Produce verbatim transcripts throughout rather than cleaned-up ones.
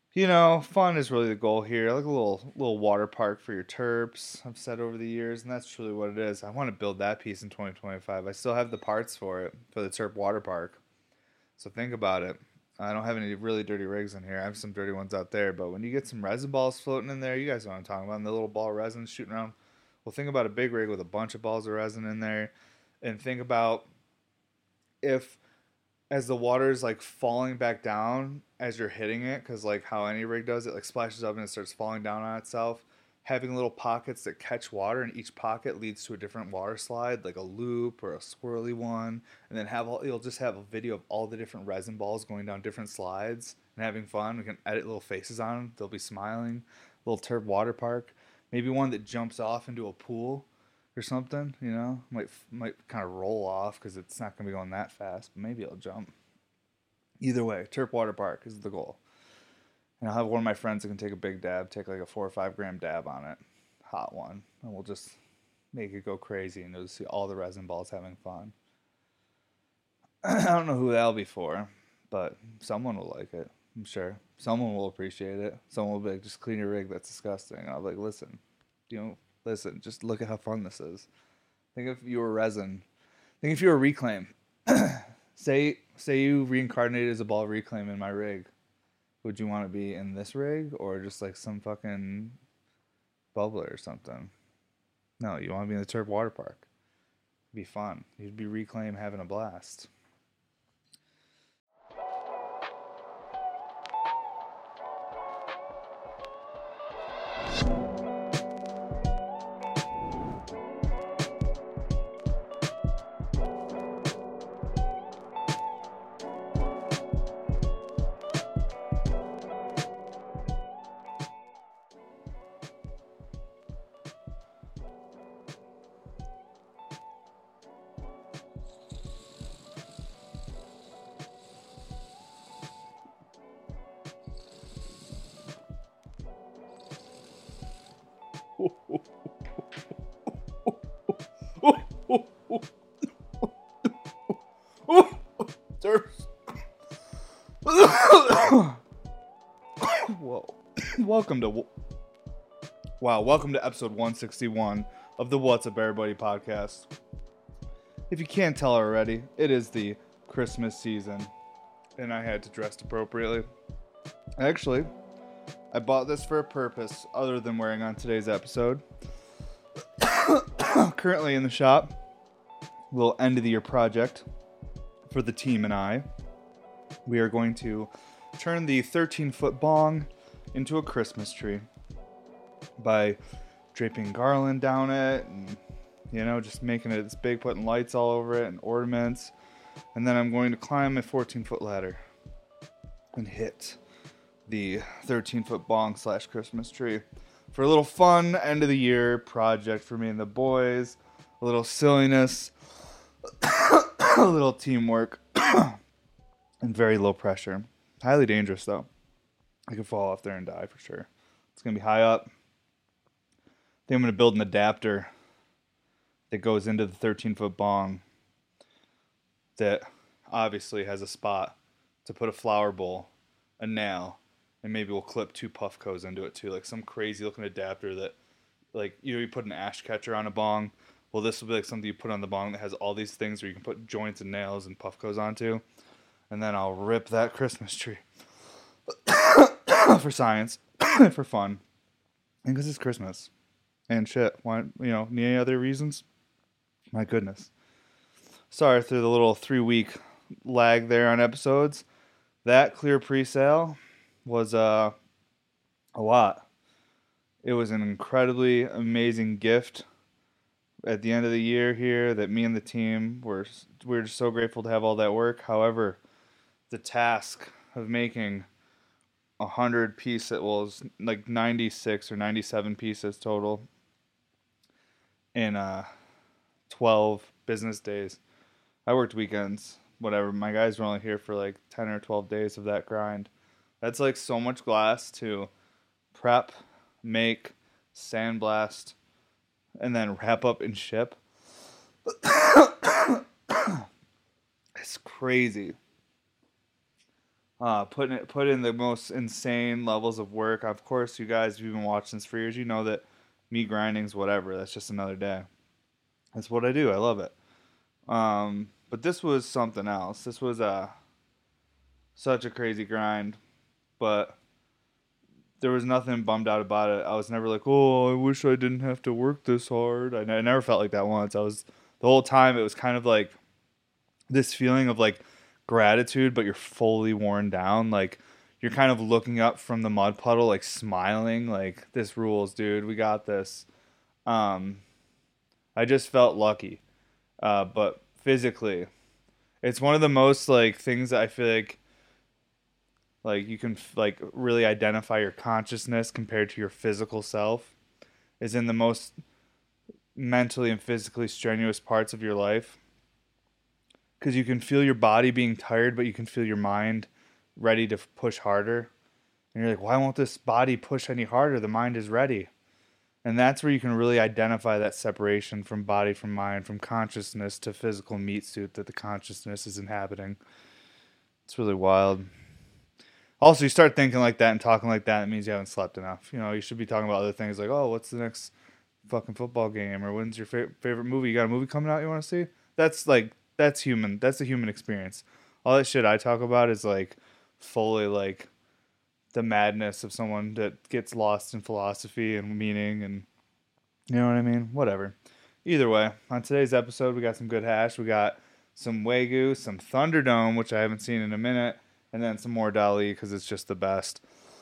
You know, fun is really the goal here. Like a little little water park for your terps. I've said over the years, and that's truly what it is. I want to build that piece in twenty twenty-five. I still have the parts for it for the terp water park. So think about it. I don't have any really dirty rigs in here. I have some dirty ones out there, but when you get some resin balls floating in there, you guys know what I'm talking about. And the little ball resin shooting around. Well, think about a big rig with a bunch of balls of resin in there, and think about if as the water is like falling back down as you're hitting it, because like how any rig does, it like splashes up and it starts falling down on itself. Having little pockets that catch water, and each pocket leads to a different water slide, like a loop or a swirly one, and then have all you'll just have a video of all the different resin balls going down different slides and having fun. We can edit little faces on them; they'll be smiling. Little turb water park, maybe one that jumps off into a pool or something. You know, might might kind of roll off because it's not gonna be going that fast, but maybe it'll jump. Either way, Terp Water Park is the goal. And I'll have one of my friends that can take a big dab, take like a four or five gram dab on it, hot one, and we'll just make it go crazy, and you'll see all the resin balls having fun. I don't know who that'll be for, but someone will like it. I'm sure someone will appreciate it. Someone will be like, "Just clean your rig. That's disgusting." And I'll be like, "Listen, you know, listen. Just look at how fun this is. Think if you were resin. Think if you were reclaim. say say you reincarnated as a ball of reclaim in my rig. Would you want to be in this rig or just like some fucking bubbler or something? No, you want to be in the Turb Water Park. It'd be fun. You'd be reclaim having a blast. Whoa. Welcome to Wow, welcome to episode one sixty-one of the What's Up Everybody podcast. If you can't tell already, it is the Christmas season, and I had to dress appropriately. Actually, I bought this for a purpose other than wearing on today's episode. Currently in the shop, little end of the year project for the team and I. We are going to turn the thirteen foot bong into a Christmas tree by draping garland down it and, you know, just making it this big, putting lights all over it and ornaments. And then I'm going to climb a fourteen foot ladder and hit the thirteen foot bong slash Christmas tree for a little fun end of the year project for me and the boys. A little silliness, a little teamwork, and very low pressure. Highly dangerous though. I could fall off there and die for sure. It's going to be high up. I think I'm going to build an adapter that goes into the thirteen foot bong that obviously has a spot to put a flower bowl, a nail, and maybe we'll clip two Puffcos into it too. Like some crazy looking adapter that, like, you know, you put an ash catcher on a bong. Well, this will be like something you put on the bong that has all these things where you can put joints and nails and Puffcos onto. And then I'll rip that Christmas tree. For science. For fun. And because it's Christmas. And shit. Why, you know, need any other reasons? My goodness. Sorry for the little three week lag there on episodes. That clear pre-sale was uh, a lot. It was an incredibly amazing gift at the end of the year here that me and the team were we were just so grateful to have all that work. However, the task of making a hundred pieces, well, it was like ninety-six or ninety-seven pieces total in uh twelve business days. I worked weekends, whatever. My guys were only here for like ten or twelve days of that grind. That's like so much glass to prep, make, sandblast, and then wrap up and ship. It's crazy. Uh, putting it, put in the most insane levels of work. Of course, you guys, if you've been watching this for years, you know that me grinding's whatever. That's just another day. That's what I do. I love it. Um, but this was something else. This was uh, such a crazy grind, but there was nothing bummed out about it. I was never like, oh, I wish I didn't have to work this hard. I, I never felt like that once. I was the whole time. It was kind of like this feeling of like gratitude, but you're fully worn down. Like you're kind of looking up from the mud puddle, like smiling, like this rules, dude. We got this. Um, I just felt lucky, uh, but physically, it's one of the most like things that I feel like like you can like really identify your consciousness compared to your physical self is in the most mentally and physically strenuous parts of your life because you can feel your body being tired, but you can feel your mind ready to push harder. And you're like, why won't this body push any harder? The mind is ready. And that's where you can really identify that separation from body, from mind, from consciousness to physical meat suit that the consciousness is inhabiting. It's really wild. Also, you start thinking like that and talking like that, it means you haven't slept enough. You know, you should be talking about other things like, oh, what's the next fucking football game? Or when's your fa- favorite movie? You got a movie coming out you want to see? That's like, that's human. That's a human experience. All that shit I talk about is like fully like the madness of someone that gets lost in philosophy and meaning and, you know what I mean? Whatever. Either way, on today's episode, we got some good hash. We got some Wagyu, some Thunderdome, which I haven't seen in a minute, and then some more Dali because it's just the best.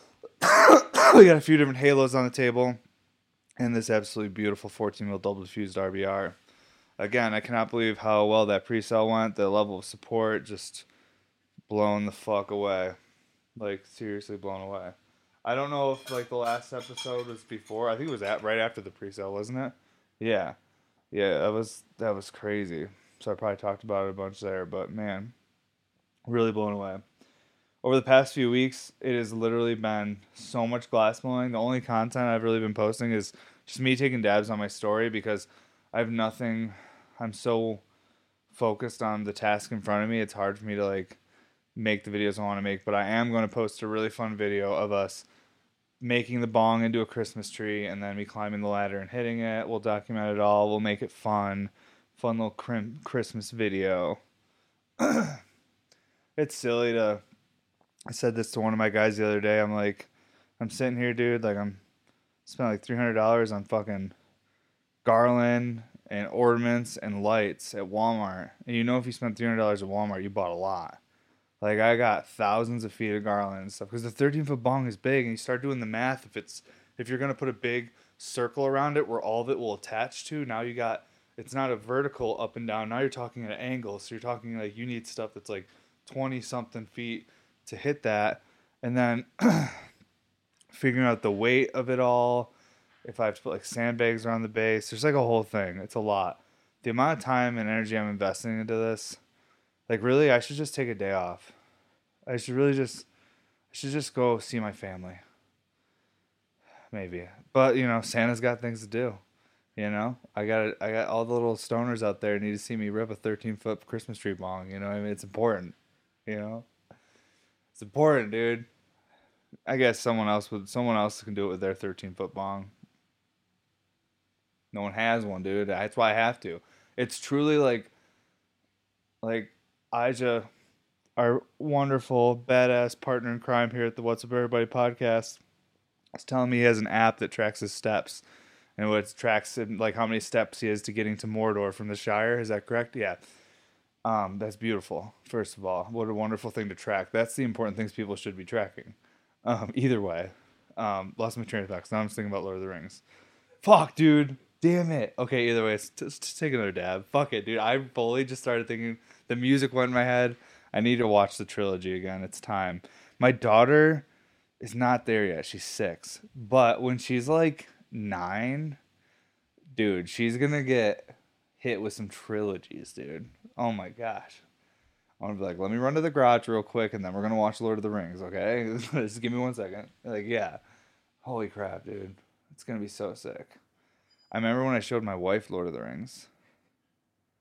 We got a few different halos on the table, and this absolutely beautiful fourteen mil double diffused R B R. Again, I cannot believe how well that pre-sale went. The level of support just blown the fuck away. Like, seriously blown away. I don't know if, like, the last episode was before. I think it was at right after the pre-sale, wasn't it? Yeah. Yeah, that was, that was crazy. So I probably talked about it a bunch there, but man, really blown away. Over the past few weeks, it has literally been so much glass blowing. The only content I've really been posting is just me taking dabs on my story because I have nothing. I'm so focused on the task in front of me. It's hard for me to like make the videos I want to make, but I am going to post a really fun video of us making the bong into a Christmas tree and then me climbing the ladder and hitting it. We'll document it all. We'll make it fun. Fun little crim- Christmas video. It's silly to I said this to one of my guys the other day. I'm like, I'm sitting here, dude. Like, I'm spending like three hundred dollars on fucking garland and ornaments and lights at Walmart. And you know, if you spend three hundred dollars at Walmart, you bought a lot. Like, I got thousands of feet of garland and stuff because the thirteen foot bong is big, and you start doing the math. If it's if you're gonna put a big circle around it where all of it will attach to, now you got it's not a vertical up and down. Now you're talking at an angle, so you're talking like you need stuff that's like twenty something feet to hit that, and then figuring out the weight of it all. If I have to put like sandbags around the base, there's like a whole thing. It's a lot. The amount of time and energy I'm investing into this, like really, I should just take a day off. I should really just, I should just go see my family. Maybe, but you know, Santa's got things to do. You know, I got I got all the little stoners out there need to see me rip a thirteen foot Christmas tree bong. You know, what I mean, it's important. You know. It's important, dude. I guess someone else would. Someone else can do it with their thirteen foot bong. No one has one, dude. That's why I have to. It's truly like, like Ija, our wonderful badass partner in crime here at the What's Up Everybody podcast, is telling me he has an app that tracks his steps, and what tracks him, like how many steps he has to getting to Mordor from the Shire. Is that correct? Yeah. Um, that's beautiful. First of all, what a wonderful thing to track. That's the important things people should be tracking. Um, either way, um, lost my train of thought. Now I'm just thinking about Lord of the Rings. Fuck, dude. Damn it. Okay, either way, let's, let's take another dab. Fuck it, dude. I fully just started thinking. The music went in my head. I need to watch the trilogy again. It's time. My daughter is not there yet. She's six, but when she's like nine, dude, she's gonna get hit with some trilogies, dude. Oh my gosh. I'm gonna be like, let me run to the garage real quick, and then we're gonna watch Lord of the Rings, okay? Just give me one second. Like, yeah. Holy crap, dude. It's gonna be so sick. I remember when I showed my wife Lord of the Rings.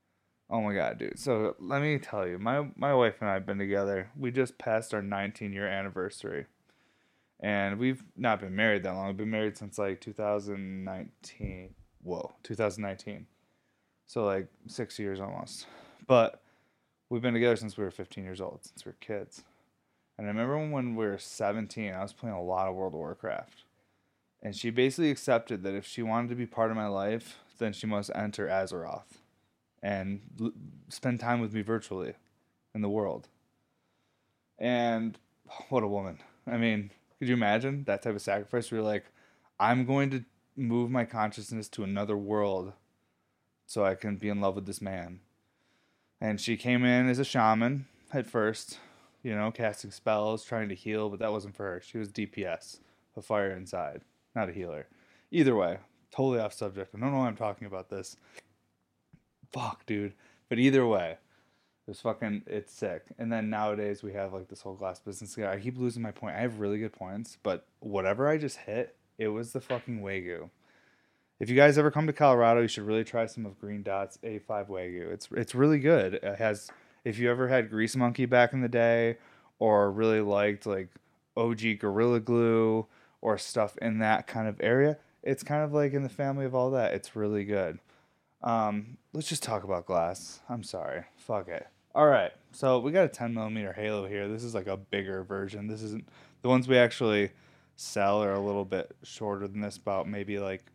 Oh my god, dude. So let me tell you, my my wife and I have been together. We just passed our nineteen year anniversary. And we've not been married that long. We've been married since like two thousand nineteen. Whoa, two thousand nineteen. So like six years almost. But we've been together since we were fifteen years old, since we were kids. And I remember when we were seventeen, I was playing a lot of World of Warcraft. And she basically accepted that if she wanted to be part of my life, then she must enter Azeroth and l- spend time with me virtually in the world. And what a woman. I mean, could you imagine that type of sacrifice where you're like, I'm going to move my consciousness to another world so I can be in love with this man? And she came in as a shaman at first, you know, casting spells, trying to heal, but that wasn't for her. She was D P S, a fire inside, not a healer. Either way, totally off subject. I don't know why I'm talking about this. Fuck, dude. But either way, it's fucking, it's sick. And then nowadays we have like this whole glass business guy. I keep losing my point. I have really good points, but whatever I just hit, it was the fucking Wagyu. If you guys ever come to Colorado, you should really try some of Green Dot's A five Wagyu. It's it's really good. It has, if you ever had Grease Monkey back in the day, or really liked like O G Gorilla Glue or stuff in that kind of area, it's kind of like in the family of all that. It's really good. Um, let's just talk about glass. I'm sorry. Fuck it. All right. So we got a ten millimeter Halo here. This is like a bigger version. This isn't the ones we actually sell are a little bit shorter than this, about maybe like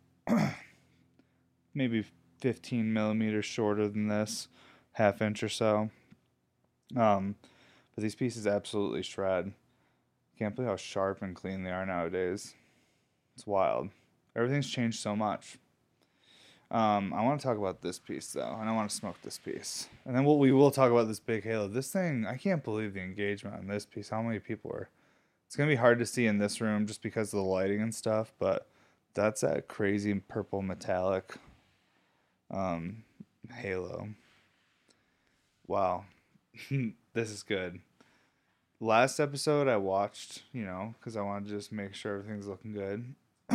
maybe fifteen millimeters shorter than this, half inch or so. Um, but these pieces absolutely shred. Can't believe how sharp and clean they are nowadays. It's wild. Everything's changed so much. Um, I want to talk about this piece though, and I want to smoke this piece, and then we'll, we will talk about this big Halo. This thing, I can't believe the engagement on this piece. How many people are? It's gonna be hard to see in this room just because of the lighting and stuff, but that's that crazy purple metallic um, Halo. Wow, this is good. Last episode I watched, you know, because I wanted to just make sure everything's looking good.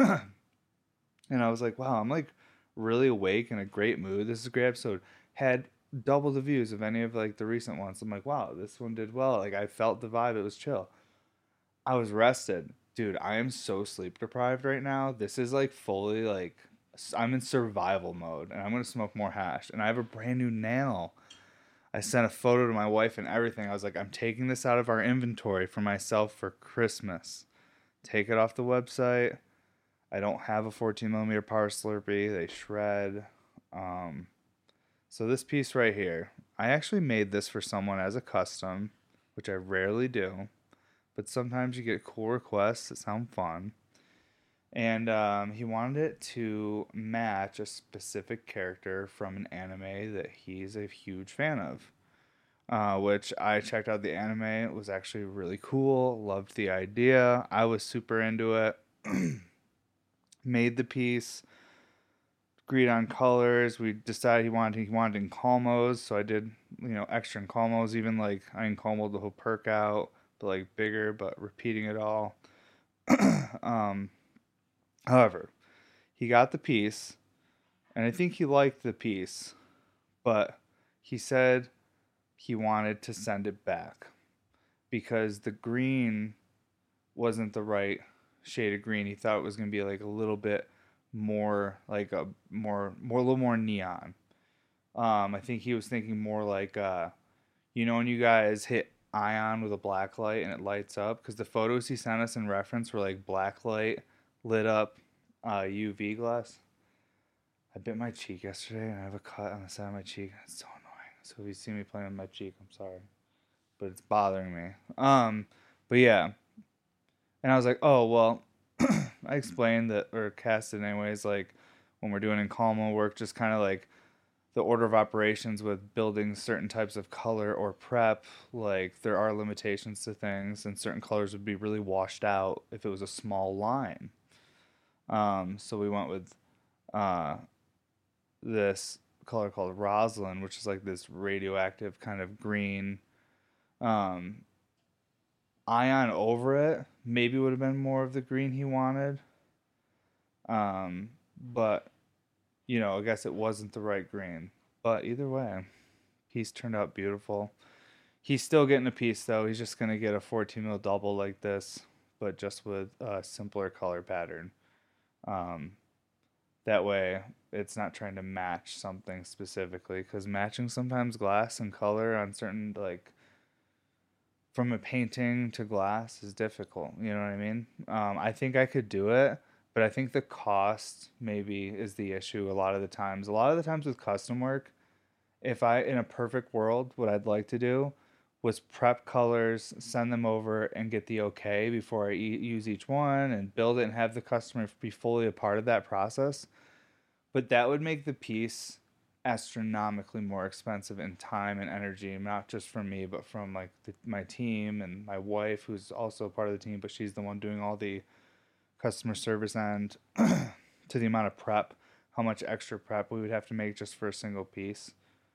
And I was like, wow, I'm like really awake in a great mood. This is a great episode. Had double the views of any of like the recent ones. I'm like, wow, this one did well. Like I felt the vibe. It was chill. I was rested. Dude, I am so sleep deprived right now. This is like fully like I'm in survival mode and I'm going to smoke more hash. And I have a brand new nail. I sent a photo to my wife and everything. I was like, I'm taking this out of our inventory for myself for Christmas. Take it off the website. I don't have a fourteen millimeter power Slurpee. They shred. Um, so this piece right here, I actually made this for someone as a custom, which I rarely do, but sometimes you get cool requests that sound fun. And um, he wanted it to match a specific character from an anime that he's a huge fan of. Uh, which I checked out the anime. It was actually really cool. Loved the idea. I was super into it. Made the piece, agreed on colors. We decided he wanted he wanted in calmos, so I did you know extra in calmos. Even like I encalmoed the whole perk out, but like bigger, but repeating it all. um, however, he got the piece, and I think he liked the piece, but he said he wanted to send it back because the green wasn't the right shade of green. He thought it was gonna be like a little bit more like a more more a little more neon. Um, I think he was thinking more like uh, you know when you guys hit ion with a black light and it lights up because the photos he sent us in reference were like black light lit up uh, U V glass. I bit my cheek yesterday and I have a cut on the side of my cheek. It's so annoying. So if you see me playing with my cheek, I'm sorry, but it's bothering me. Um, but yeah, and I was like, oh, well, I explained that, or cast it anyways, like when we're doing in Calmo work, just kind of like the order of operations with building certain types of color or prep, like there are limitations to things, and certain colors would be really washed out if it was a small line. Um, so we went with uh, this color called Roslyn, which is like this radioactive kind of green. Um, Ion over it maybe would have been more of the green he wanted. Um, but you know, I guess it wasn't the right green. But either way, He's turned out beautiful. He's still getting a piece though. He's just gonna get a fourteen mil double like this, but just with a simpler color pattern. Um, that way, it's not trying to match something specifically, because matching sometimes glass and color on certain, like, from a painting to glass is difficult. You know what I mean? Um, I think I could do it, but I think the cost maybe is the issue a lot of the times. A lot of the times with custom work, if I, in a perfect world, what I'd like to do was prep colors, send them over, and get the okay before I e- use each one and build it and have the customer be fully a part of that process. But that would make the piece astronomically more expensive in time and energy, not just from me, but from like the, my team and my wife, who's also part of the team, but she's the one doing all the customer service end to the amount of prep, how much extra prep we would have to make just for a single piece.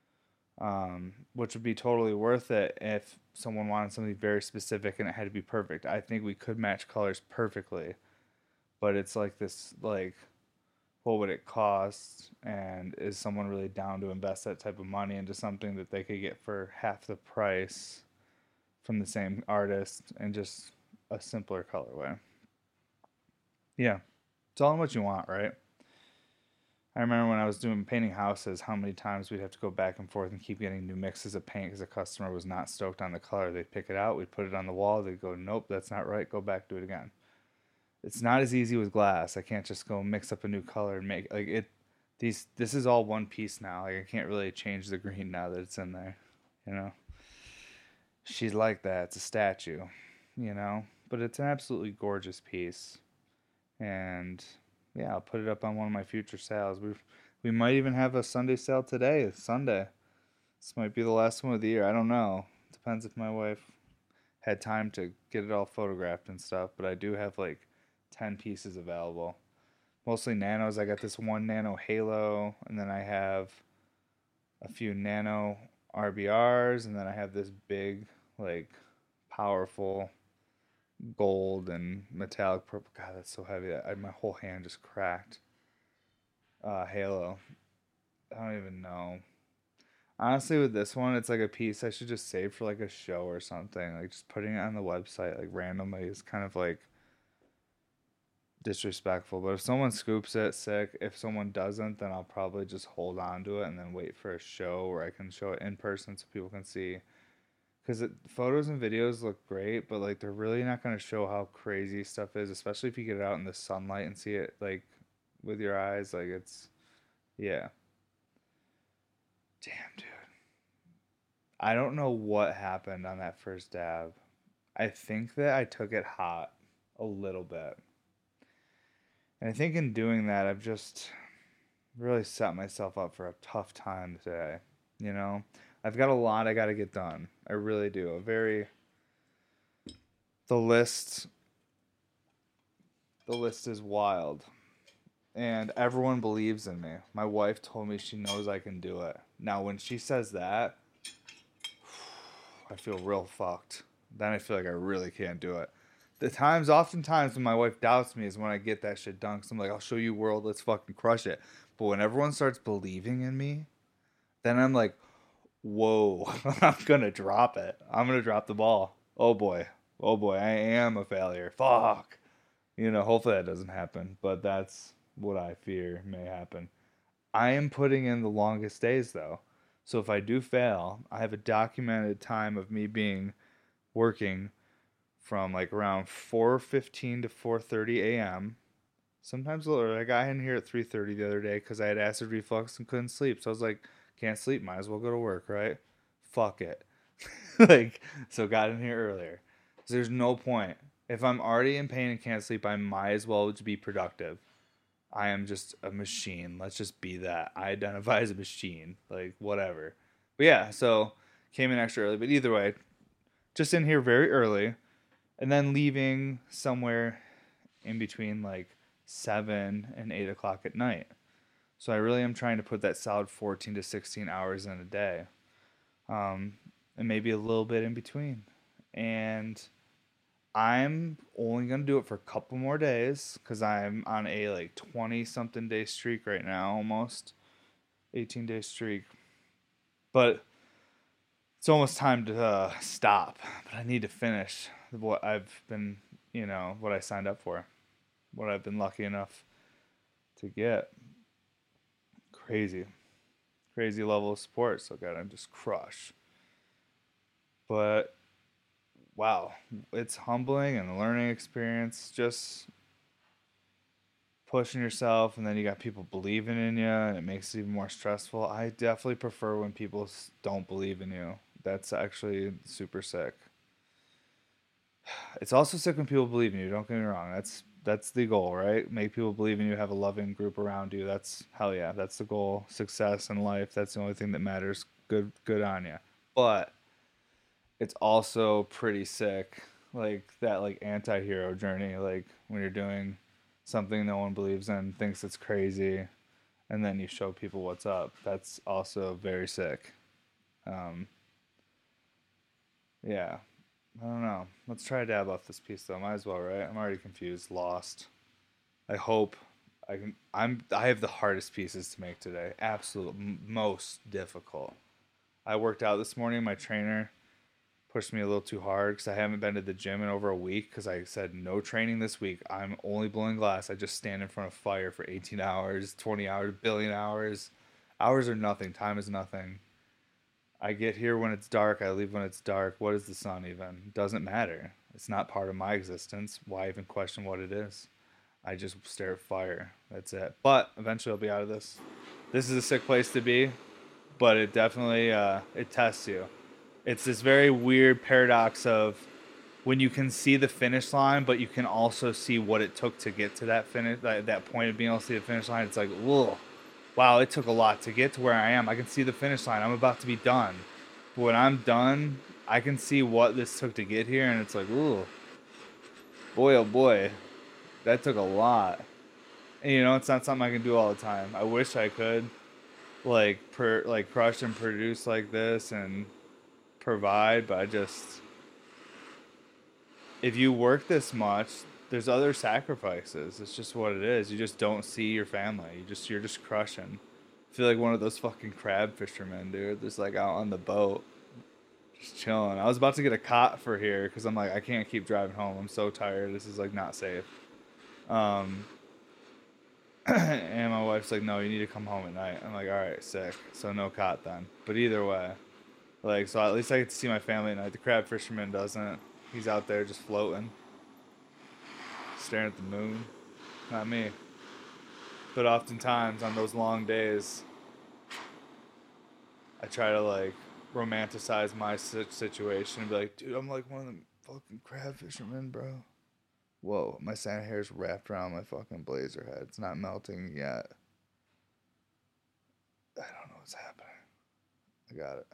Um, which would be totally worth it if someone wanted something very specific and it had to be perfect. I think we could match colors perfectly, but it's like this, like, what would it cost, and is someone really down to invest that type of money into something that they could get for half the price from the same artist and just a simpler colorway? Yeah, it's all in what you want, right? I remember when I was doing painting houses, how many times we'd have to go back and forth and keep getting new mixes of paint because the customer was not stoked on the color. They'd pick it out, we'd put it on the wall, they'd go, nope, that's not right, go back, do it again. It's not as easy with glass. I can't just go mix up a new color and make, like, it. These this is all one piece now. Like, I can't really change the green now that it's in there. You know, she's like that. It's a statue. You know, but it's an absolutely gorgeous piece, and yeah, I'll put it up on one of my future sales. We we might even have a Sunday sale today. It's Sunday. This might be the last one of the year. I don't know. Depends if my wife had time to get it all photographed and stuff. But I do have like ten pieces available. Mostly nanos. I got this one nano halo, and then I have a few nano R B Rs, and then I have this big, like, powerful gold and metallic purple. God, that's so heavy. I, my whole hand just cracked. Uh, halo. I don't even know. Honestly, with this one, it's like a piece I should just save for like a show or something. Like, just putting it on the website like randomly is kind of like disrespectful. But if someone scoops it, sick. If someone doesn't, then I'll probably just hold on to it and then wait for a show where I can show it in person so people can see. Because photos and videos look great, but like they're really not going to show how crazy stuff is, especially if you get it out in the sunlight and see it like with your eyes. Like, it's, yeah. Damn, dude. I don't know what happened on that first dab. I think that I took it hot a little bit. And I think in doing that, I've just really set myself up for a tough time today. You know, I've got a lot I got to get done. I really do. A very, the list, the list is wild. And everyone believes in me. My wife told me she knows I can do it. Now, when she says that, I feel real fucked. Then I feel like I really can't do it. The times, oftentimes, when my wife doubts me is when I get that shit done. Cause I'm like, I'll show you world, let's fucking crush it. But when everyone starts believing in me, then I'm like, whoa, I'm gonna drop it. I'm gonna drop the ball. Oh boy. Oh boy, I am a failure. Fuck. You know, hopefully that doesn't happen. But that's what I fear may happen. I am putting in the longest days though. So if I do fail, I have a documented time of me being working from like around four fifteen to four thirty a.m. Sometimes a little early. I got in here at three thirty the other day because I had acid reflux and couldn't sleep. So I was like, can't sleep, might as well go to work, right? Fuck it. Like, so got in here earlier. So there's no point. If I'm already in pain and can't sleep, I might as well be productive. I am just a machine. Let's just be that. I identify as a machine. Like, whatever. But yeah, so came in extra early. But either way, just in here very early. And then leaving somewhere in between like seven and eight o'clock at night. So I really am trying to put that solid fourteen to sixteen hours in a day. Um, and maybe a little bit in between. And I'm only going to do it for a couple more days because I'm on a like twenty something day streak right now, almost eighteen day streak. But it's almost time to uh, stop, but I need to finish what I've been, you know, what I signed up for, what I've been lucky enough to get. Crazy, crazy level of support. So gotta just crush. But wow, it's humbling and a learning experience. Just pushing yourself, and then you got people believing in you, and it makes it even more stressful. I definitely prefer when people don't believe in you. That's actually super sick. It's also sick when people believe in you. Don't get me wrong. That's that's the goal, right? Make people believe in you. Have a loving group around you. That's hell yeah. That's the goal. Success in life. That's the only thing that matters. Good good on you. But it's also pretty sick, like that like anti-hero journey. Like when you're doing something no one believes in, thinks it's crazy, and then you show people what's up. That's also very sick. Um, yeah, I don't know. Let's try to dab off this piece though. Might as well, right? I'm already confused, lost. I hope I can. I'm. I have the hardest pieces to make today. Absolute m- most difficult. I worked out this morning. My trainer pushed me a little too hard because I haven't been to the gym in over a week because I said no training this week. I'm only blowing glass. I just stand in front of fire for eighteen hours, twenty hours, billion hours. Hours are nothing. Time is nothing. I get here when it's dark. I leave when it's dark. What is the sun even? Doesn't matter. It's not part of my existence. Why even question what it is? I just stare at fire. That's it. But eventually I'll be out of this. This is a sick place to be, but it definitely uh, it tests you. It's this very weird paradox of when you can see the finish line, but you can also see what it took to get to that finish, that, that point of being able to see the finish line. It's like, whoa, wow, it took a lot to get to where I am. I can see the finish line. I'm about to be done. But when I'm done, I can see what this took to get here, and it's like, ooh, boy, oh boy, that took a lot. And, you know, it's not something I can do all the time. I wish I could, like, per like crush and produce like this and provide, but I just if you work this much, there's other sacrifices. It's just what it is. You just don't see your family. You just you're just crushing. I feel like one of those fucking crab fishermen, dude. Just like out on the boat, just chilling. I was about to get a cot for here because I'm like I can't keep driving home. I'm so tired. This is like not safe. Um, and my wife's like, no, you need to come home at night. I'm like, all right, sick. So no cot then. But either way, like so at least I get to see my family at night. The crab fisherman doesn't. He's out there just floating, staring at the moon. Not me. But oftentimes on those long days, I try to like romanticize my situation and be like, dude, I'm like one of them fucking crab fishermen, bro. Whoa, my sand hair's wrapped around my fucking blazer head. It's not melting yet. I don't know what's happening. I got it.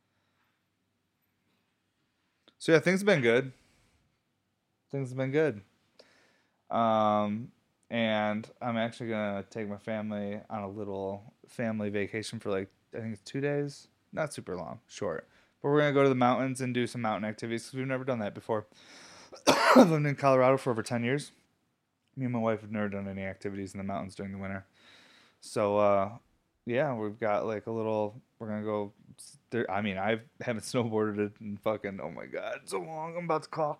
So yeah, things have been good. Things have been good. Um, and I'm actually gonna take my family on a little family vacation for like I think it's two days, not super long, short. But we're gonna go to the mountains and do some mountain activities because we've never done that before. I've lived in Colorado for over ten years. Me and my wife have never done any activities in the mountains during the winter. So uh, yeah, we've got like a little. We're gonna go. There, I mean, I haven't snowboarded it in fucking. Oh my god, it's so long. I'm about to cough.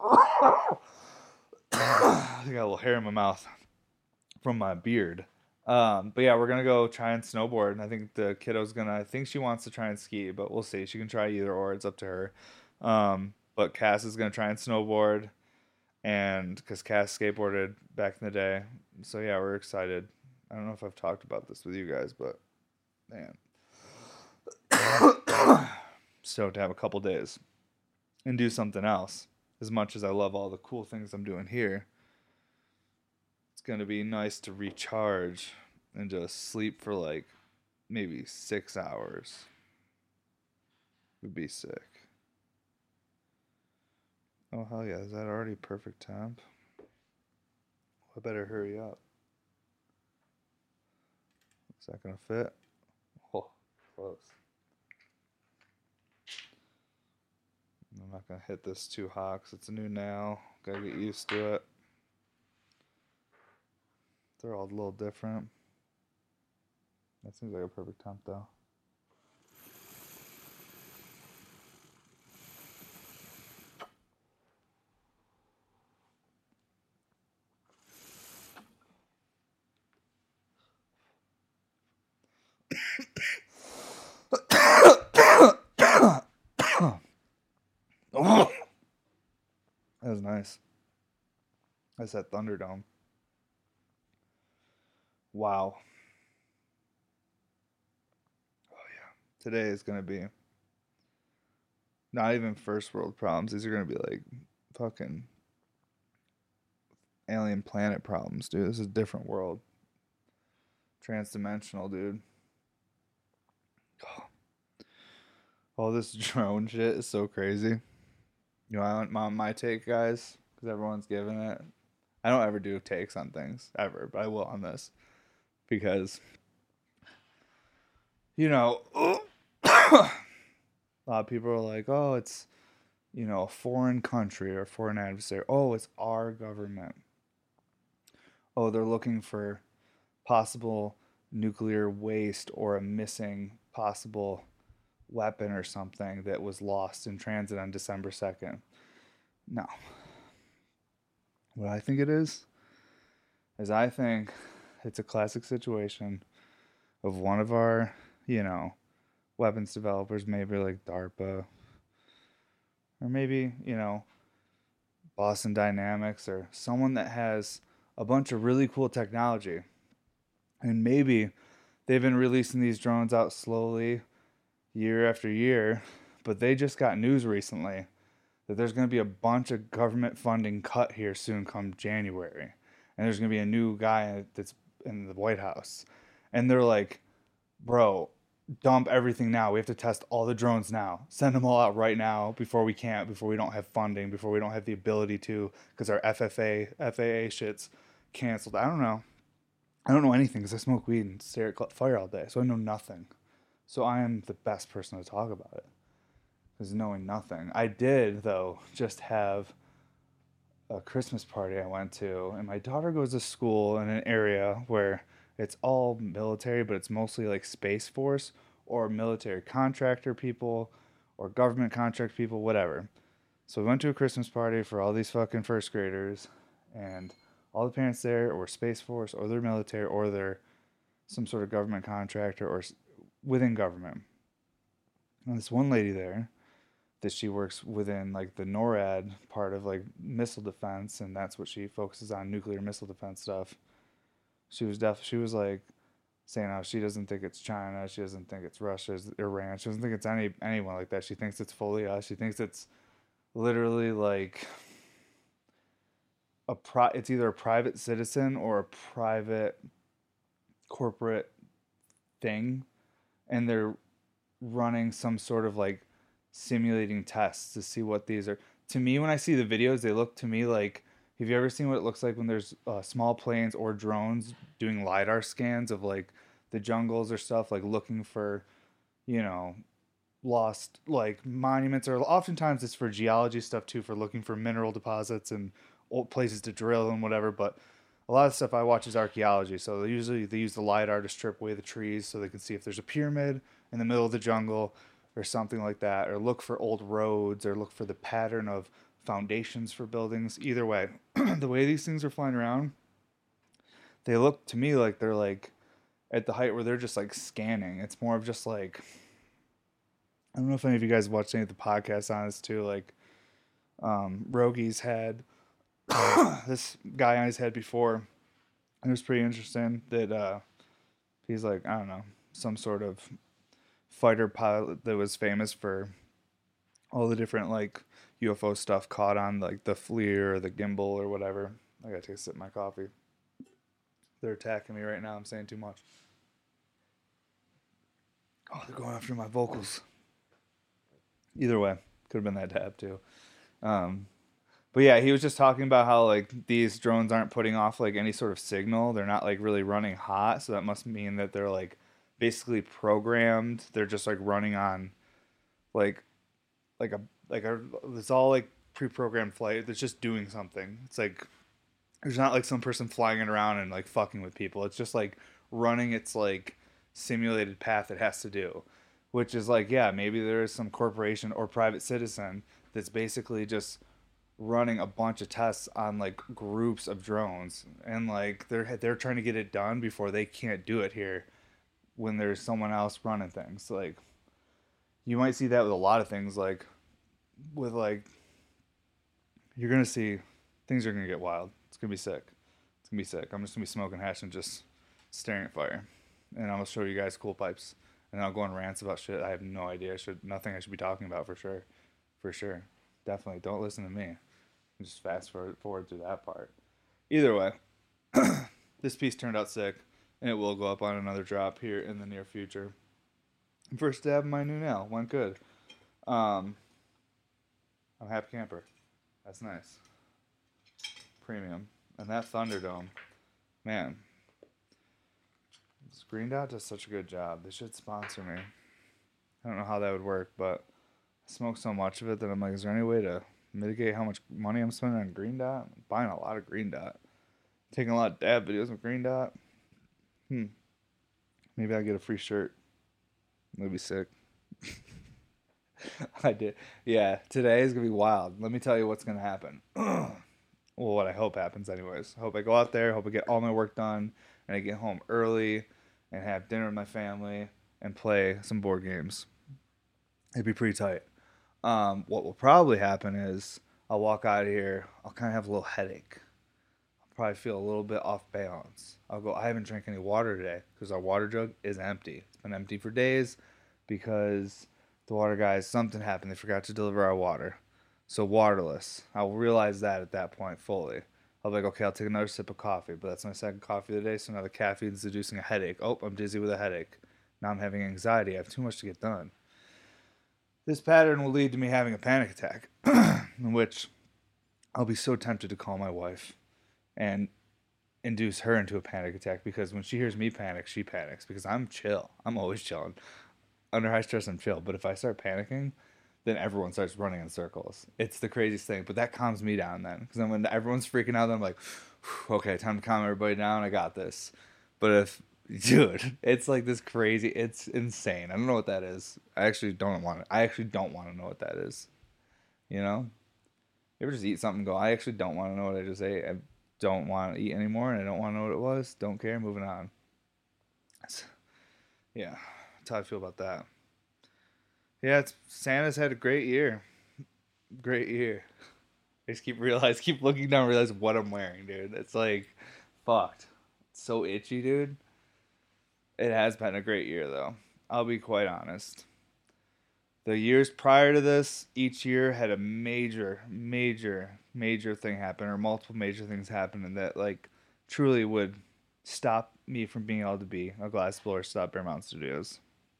I got a little hair in my mouth from my beard. Um, but yeah, we're gonna go try and snowboard, and I think the kiddo's gonna. I think she wants to try and ski, but we'll see. She can try either or. It's up to her. Um, but Cass is gonna try and snowboard, and because Cass skateboarded back in the day, so yeah, we're excited. I don't know if I've talked about this with you guys, but man, stoked to have a couple days and do something else. As much as I love all the cool things I'm doing here, it's gonna be nice to recharge and just sleep for like maybe six hours. Would be sick. Oh hell yeah! Is that already perfect temp? I better hurry up. Is that gonna fit? Oh, close. I'm not gonna hit this too hot because it's a new nail. Gotta get used to it. They're all a little different. That seems like a perfect temp though. nice. That's that Thunderdome. Wow. Oh yeah. Today is gonna be not even first world problems. These are gonna be like fucking alien planet problems, dude. This is a different world. Transdimensional, dude. Oh, all this drone shit is so crazy. You know, I want my, my take, guys, because everyone's giving it. I don't ever do takes on things, ever, but I will on this. Because, you know, a lot of people are like, oh, it's, you know, a foreign country or foreign adversary. Oh, it's our government. Oh, they're looking for possible nuclear waste or a missing possible weapon or something that was lost in transit on December second. No. What I think it is, is I think it's a classic situation of one of our, you know, weapons developers, maybe like DARPA, or maybe, you know, Boston Dynamics, or someone that has a bunch of really cool technology. And maybe they've been releasing these drones out slowly year after year, but they just got news recently that there's going to be a bunch of government funding cut here soon come January. And there's going to be a new guy that's in the White House. And they're like, bro, dump everything now. We have to test all the drones now. Send them all out right now before we can't, before we don't have funding, before we don't have the ability to, because our F F A, F A A shit's canceled. I don't know. I don't know anything because I smoke weed and stare at fire all day. So I know nothing. So I am the best person to talk about it. Because knowing nothing. I did, though, just have a Christmas party I went to. And my daughter goes to school in an area where it's all military, but it's mostly like Space Force or military contractor people or government contract people, whatever. So we went to a Christmas party for all these fucking first graders. And all the parents there were Space Force or they're military or they're some sort of government contractor or within government. And this one lady there, that she works within like the NORAD part of like missile defense, and that's what she focuses on, nuclear missile defense stuff. She was def she was like saying how she doesn't think it's China, she doesn't think it's Russia, it's Iran, she doesn't think it's any anyone like that. She thinks it's fully us. She thinks it's literally like a pro it's either a private citizen or a private corporate thing, and they're running some sort of like simulating tests to see what these are. To me, when I see the videos, they look to me like, have you ever seen what it looks like when there's uh, small planes or drones doing LiDAR scans of like the jungles or stuff, like looking for, you know, lost like monuments, or oftentimes it's for geology stuff too, for looking for mineral deposits and old places to drill and whatever. But a lot of stuff I watch is archaeology, so they usually they use the LiDAR to strip away the trees so they can see if there's a pyramid in the middle of the jungle or something like that, or look for old roads, or look for the pattern of foundations for buildings. Either way, the way these things are flying around, they look to me like they're like at the height where they're just like scanning. It's more of just like, I don't know if any of you guys watched any of the podcasts on this too, like um, Rogi's had this guy on his head before, and it was pretty interesting that uh, he's like, I don't know, some sort of fighter pilot that was famous for all the different like U F O stuff caught on like the FLIR or the gimbal or whatever. I gotta take a sip of my coffee. They're attacking me right now. I'm saying too much. Oh, they're going after my vocals. Either way, could have been that tab too. Um, but yeah, he was just talking about how like these drones aren't putting off like any sort of signal. They're not like really running hot, so that must mean that they're like basically programmed. They're just like running on like like a like a it's all like pre-programmed flight. It's just doing something. It's like there's not like some person flying it around and like fucking with people. It's just like running its like simulated path it has to do, which is like, yeah, maybe there is some corporation or private citizen that's basically just running a bunch of tests on like groups of drones, and like they're they're trying to get it done before they can't do it here when there's someone else running things. Like you might see that with a lot of things, like with like you're gonna see things are gonna get wild. It's gonna be sick. It's gonna be sick. I'm just gonna be smoking hash and just staring at fire, and I'm gonna show you guys cool pipes, and I'll go on rants about shit I have no idea. I should nothing I should be talking about for sure, for sure. Definitely don't listen to me. Just fast forward forward through that part. Either way, this piece turned out sick, and it will go up on another drop here in the near future. First dab of my new nail went good. Um, I'm a happy camper. That's nice. Premium. And that Thunderdome, man, this Green Dot does such a good job. They should sponsor me. I don't know how that would work, but I smoke so much of it that I'm like, is there any way to mitigate how much money I'm spending on Green Dot? I'm buying a lot of Green Dot. Taking a lot of dab videos with Green Dot. Hmm. Maybe I'll get a free shirt. That'd be sick. I did. Yeah, today is going to be wild. Let me tell you what's going to happen. Well, what I hope happens anyways. I hope I go out there, hope I get all my work done, and I get home early and have dinner with my family and play some board games. It'd be pretty tight. Um, what will probably happen is I'll walk out of here, I'll kind of have a little headache. I'll probably feel a little bit off balance. I'll go, I haven't drank any water today because our water jug is empty. It's been empty for days because the water guys, something happened. They forgot to deliver our water. So waterless. I'll realize that at that point fully. I'll be like, okay, I'll take another sip of coffee, but that's my second coffee of the day, so now the caffeine's inducing a headache. Oh, I'm dizzy with a headache. Now I'm having anxiety. I have too much to get done. This pattern will lead to me having a panic attack, in which I'll be so tempted to call my wife and induce her into a panic attack, because when she hears me panic, she panics, because I'm chill. I'm always chilling. Under high stress, I'm chill. But if I start panicking, then everyone starts running in circles. It's the craziest thing. But that calms me down then. Because then when everyone's freaking out, then I'm like, okay, time to calm everybody down. I got this. But if, dude, it's like this crazy, it's insane. I don't know what that is. I actually don't want to, I actually don't want to know what that is. You know? You ever just eat something and go, I actually don't want to know what I just ate. I don't want to eat anymore and I don't want to know what it was. Don't care. Moving on. That's, yeah. That's how I feel about that. Yeah, it's, Santa's had a great year. Great year. I just keep realize, keep looking down, and realize what I'm wearing, dude. It's like fucked. It's so itchy, dude. It has been a great year, though. I'll be quite honest. The years prior to this, each year had a major, major, major thing happen, or multiple major things happen, and that like truly would stop me from being able to be a glass blower, stop Bear Mountain Studios.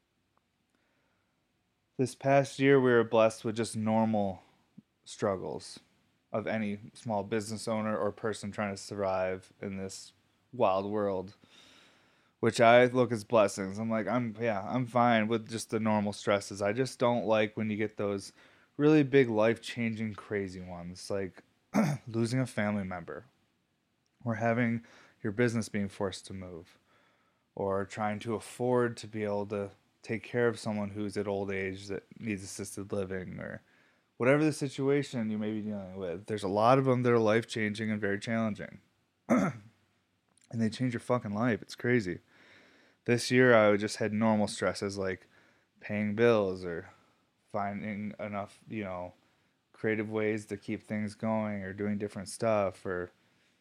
This past year, we were blessed with just normal struggles of any small business owner or person trying to survive in this wild world, which I look as blessings. I'm like, I'm, yeah, I'm fine with just the normal stresses. I just don't like when you get those really big, life-changing, crazy ones, like losing a family member, or having your business being forced to move, or trying to afford to be able to take care of someone who's at old age that needs assisted living, or whatever the situation you may be dealing with. There's a lot of them that are life-changing and very challenging. And they change your fucking life. It's crazy. This year I just had normal stresses like paying bills or finding enough, you know, creative ways to keep things going, or doing different stuff, or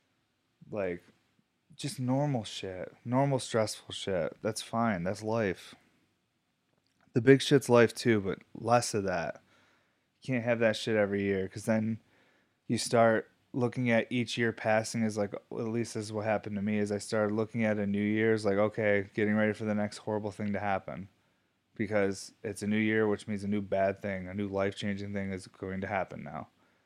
like just normal shit. Normal stressful shit. That's fine. That's life. The big shit's life too, but less of that. You can't have that shit every year, because then you start looking at each year passing as like, at least this is what happened to me, is I started looking at a new year as like, okay, getting ready for the next horrible thing to happen, because it's a new year, which means a new bad thing, a new life-changing thing is going to happen now.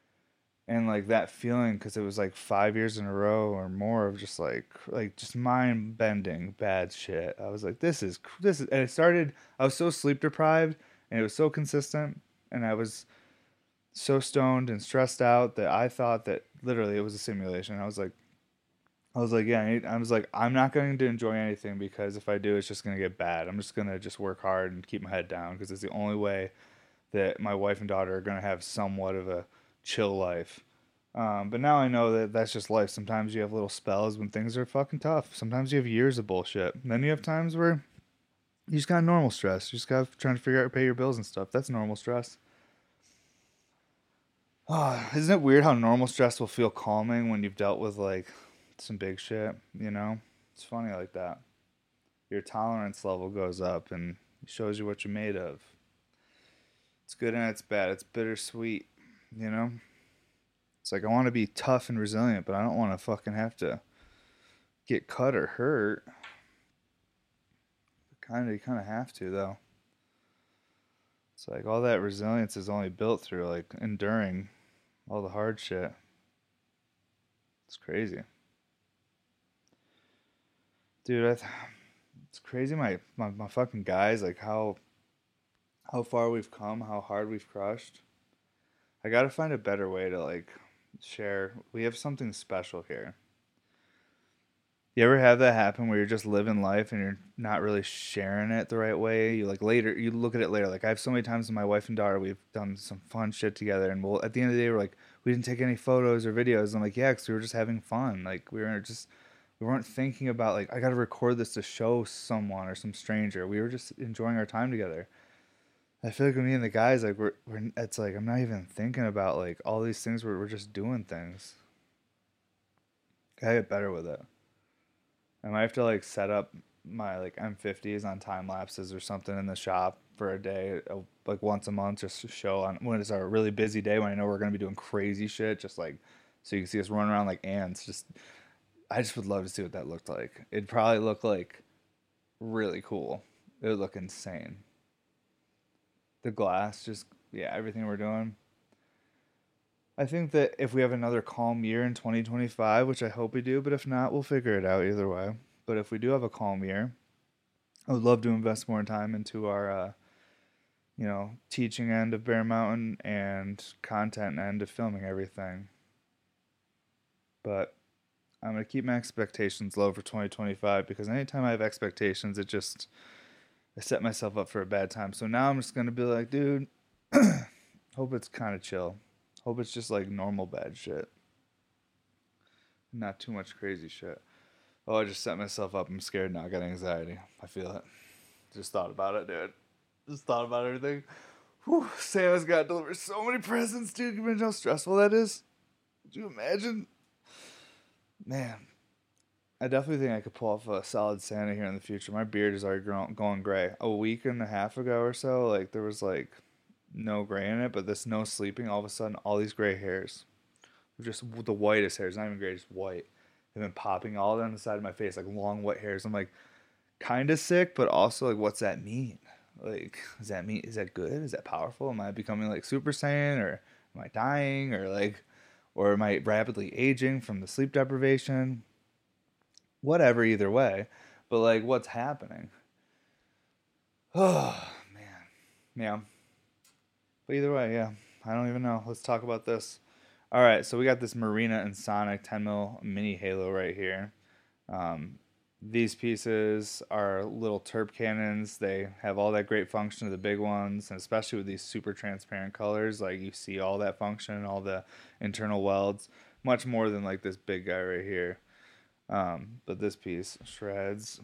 And like that feeling, because it was like five years in a row or more of just like, like just mind-bending bad shit. I was like, this is, this is, and it started, I was so sleep deprived, and it was so consistent, and I was so stoned and stressed out that I thought that literally it was a simulation. I was like, I was like, yeah, I, need, I was like, I'm not going to enjoy anything, because if I do, it's just going to get bad. I'm just going to just work hard and keep my head down, because it's the only way that my wife and daughter are going to have somewhat of a chill life. Um, but now I know that that's just life. Sometimes you have little spells when things are fucking tough. Sometimes you have years of bullshit. And then you have times where you just got normal stress. You just got trying to figure out how to pay your bills and stuff. That's normal stress. Oh, isn't it weird how normal stress will feel calming when you've dealt with like some big shit, you know? It's funny like that. Your tolerance level goes up and shows you what you're made of. It's good and it's bad. It's bittersweet, you know? It's like I want to be tough and resilient, but I don't want to fucking have to get cut or hurt. Kind of, you kind of have to though. It's like all that resilience is only built through like enduring all the hard shit. It's crazy, dude. I th- it's crazy. My, my my fucking guys, like how how far we've come, how hard we've crushed. I gotta find a better way to like share. We have something special here. You ever have that happen where you're just living life and you're not really sharing it the right way? You like later, you look at it later. Like I have so many times with my wife and daughter, we've done some fun shit together, and we'll at the end of the day, we're like, we didn't take any photos or videos. I'm like, yeah, because we were just having fun. Like we were just, we weren't thinking about like I got to record this to show someone or some stranger. We were just enjoying our time together. I feel like with me and the guys, like we're, we're it's like I'm not even thinking about like all these things where we're just doing things. Gotta get better with it. I might have to like set up my like M fifties on time lapses or something in the shop for a day, uh, like once a month, just to show on when it's our really busy day when I know we're gonna be doing crazy shit, just like so you can see us running around like ants. Just I just would love to see what that looked like. It'd probably look like really cool. It would look insane. The glass, just yeah, everything we're doing. I think that if we have another calm year in twenty twenty-five, which I hope we do, but if not, we'll figure it out either way. But if we do have a calm year, I would love to invest more time into our, uh, you know, teaching end of Bear Mountain and content end of filming everything. But I'm gonna keep my expectations low for twenty twenty-five because anytime I have expectations, it just I set myself up for a bad time. So now I'm just gonna be like, dude, hope it's kind of chill. Hope it's just like normal bad shit, not too much crazy shit. Oh, I just set myself up. I'm scared now. I got anxiety. I feel it. Just thought about it, dude. Just thought about everything. Whew, Santa's got to deliver so many presents, dude. Can you imagine how stressful that is? Could you imagine? Man, I definitely think I could pull off a solid Santa here in the future. My beard is already grown, going gray. A week and a half ago or so, like there was like no gray in it, but this no sleeping, all of a sudden, all these gray hairs, just the whitest hairs, not even gray, just white, have been popping all down the side of my face, like long white hairs. I'm like, kind of sick, but also like, what's that mean? Like, does that mean is that good? Is that powerful? Am I becoming like Super Saiyan, or am I dying, or like, or am I rapidly aging from the sleep deprivation? Whatever, either way. But like, what's happening? Oh man, yeah. But either way, yeah. I don't even know. Let's talk about this. All right, so we got this Marina and Sonic ten mil mini Halo right here. Um, these pieces are little terp cannons. They have all that great function of the big ones, and especially with these super transparent colors, like you see all that function, all the internal welds, much more than like this big guy right here. Um, but this piece shreds.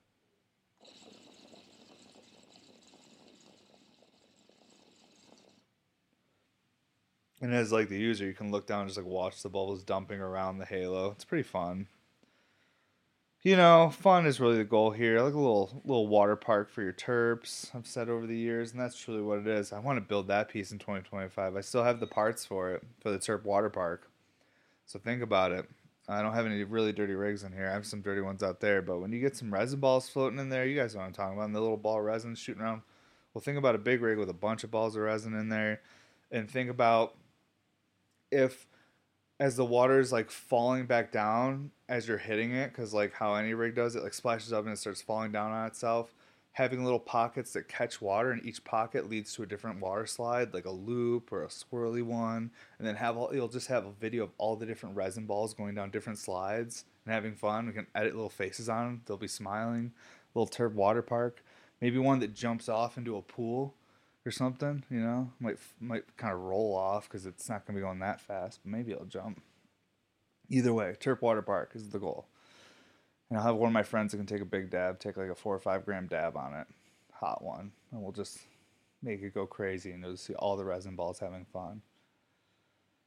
And as like the user, you can look down and just like watch the bubbles dumping around the halo. It's pretty fun. You know, fun is really the goal here. Like a little little water park for your terps. I've said over the years, and that's truly what it is. I want to build that piece in twenty twenty-five. I still have the parts for it for the terp water park. So think about it. I don't have any really dirty rigs in here. I have some dirty ones out there, but when you get some resin balls floating in there, you guys know what I'm talking about. And the little ball resin shooting around. Well, think about a big rig with a bunch of balls of resin in there, and think about if as the water is like falling back down as you're hitting it, because like how any rig does, it like splashes up and it starts falling down on itself. Having little pockets that catch water, and each pocket leads to a different water slide, like a loop or a swirly one, and then have all you'll just have a video of all the different resin balls going down different slides and having fun. We can edit little faces on them; they'll be smiling. Little turb water park, maybe one that jumps off into a pool or something. You know, might might kind of roll off because it's not gonna be going that fast, but maybe it'll jump. Either way, Turp Water Park is the goal. And I'll have one of my friends that can take a big dab, take like a four or five gram dab on it, hot one, and we'll just make it go crazy, and you'll see all the resin balls having fun.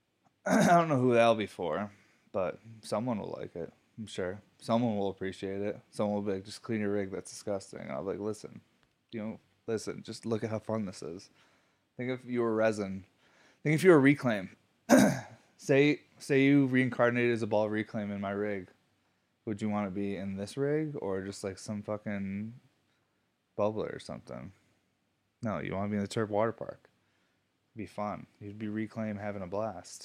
I don't know who that'll be for, but someone will like it. I'm sure someone will appreciate it. Someone will be like, "Just clean your rig. That's disgusting." And I'll be like, "Listen, you know, listen. Just look at how fun this is. Think if you were resin. Think if you were reclaim. say say you reincarnated as a ball of reclaim in my rig. Would you want to be in this rig or just like some fucking bubbler or something? No, you want to be in the Turp Water Park. It'd be fun. You'd be reclaim having a blast."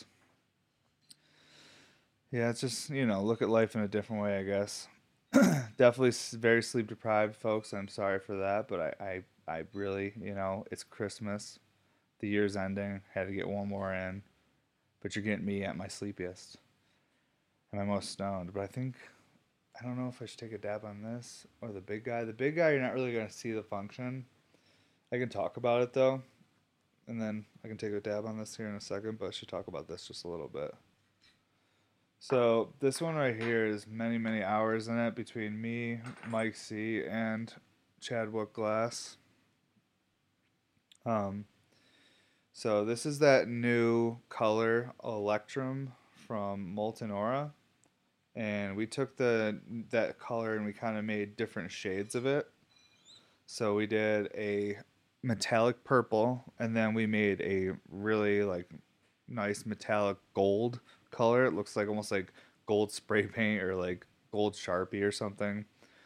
Yeah, it's just, you know, look at life in a different way, I guess. Definitely very sleep deprived, folks. I'm sorry for that, but I, I, I really, you know, it's Christmas. The year's ending. Had to get one more in. But you're getting me at my sleepiest. And my most stoned. But I think, I don't know if I should take a dab on this or the big guy. The big guy, you're not really going to see the function. I can talk about it, though. And then I can take a dab on this here in a second, but I should talk about this just a little bit. So this one right here is many, many hours in it between me, Mike C, and Chadwick Glass. Um, so this is that new color Electrum from Molten Aura, and we took the that color and we kind of made different shades of it. So we did a metallic purple, and then we made a really like nice metallic gold color. It looks like almost like gold spray paint or like gold Sharpie or something.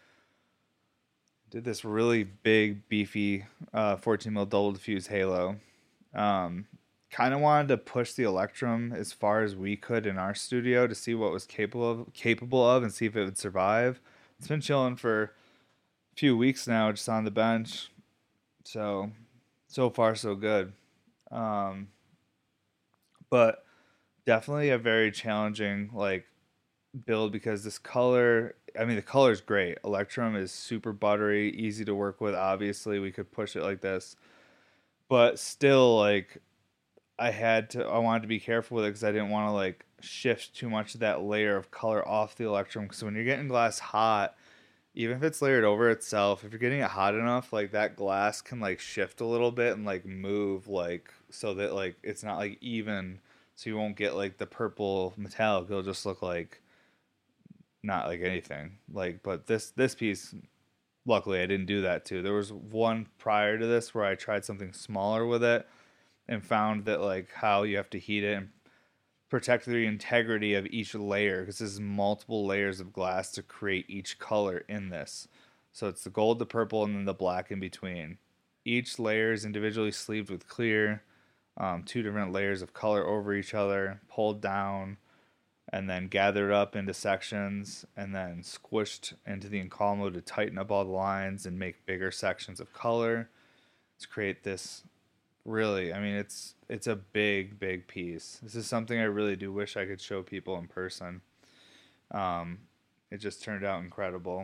Did this really big, beefy uh, fourteen mil double diffuse halo. Um, kind of wanted to push the Electrum as far as we could in our studio to see what was capable of, capable of and see if it would survive. It's been chilling for a few weeks now, just on the bench. So, so far so good. Um, but definitely a very challenging like build because this color, I mean the color is great. Electrum is super buttery, easy to work with. Obviously, we could push it like this. But still like I had to I wanted to be careful with it cuz I didn't want to like shift too much of that layer of color off the Electrum cuz when you're getting glass hot, even if it's layered over itself, if you're getting it hot enough, like that glass can like shift a little bit and like move like so that like it's not like even, so you won't get like the purple metallic. It'll just look like not like anything. Like but this this piece, luckily I didn't do that too. There was one prior to this where I tried something smaller with it and found that like how you have to heat it and protect the integrity of each layer because this is multiple layers of glass to create each color in this. So it's the gold, the purple, and then the black in between. Each layer is individually sleeved with clear, um, two different layers of color over each other, pulled down, and then gathered up into sections, and then squished into the Encalmo to tighten up all the lines and make bigger sections of color to create this. Really, I mean, it's it's a big, big piece. This is something I really do wish I could show people in person. Um, it just turned out incredible.